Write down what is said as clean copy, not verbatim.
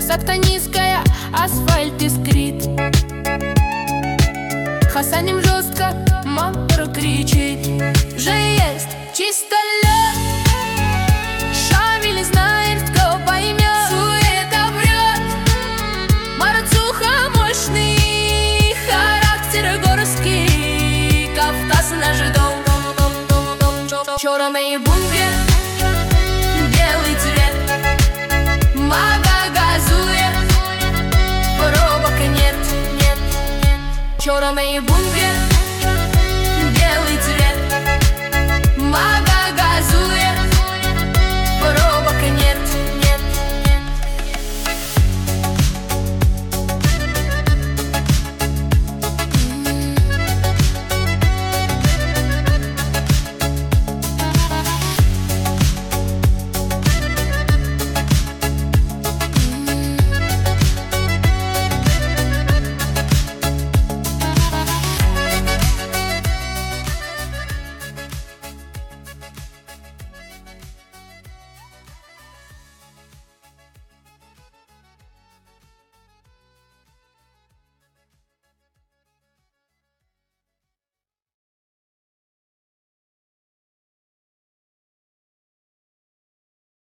Посадка низкая, асфальт искрит. Хасаним жестко, мотор кричит. Уже есть чисто лед, Шамиль знает, кто поймет. Суета врет, Марцуха мощный, характер горский, Кавказ наш дом. Черный бункер, белый цвет, Мага газует, пробок нет. Черный бункер,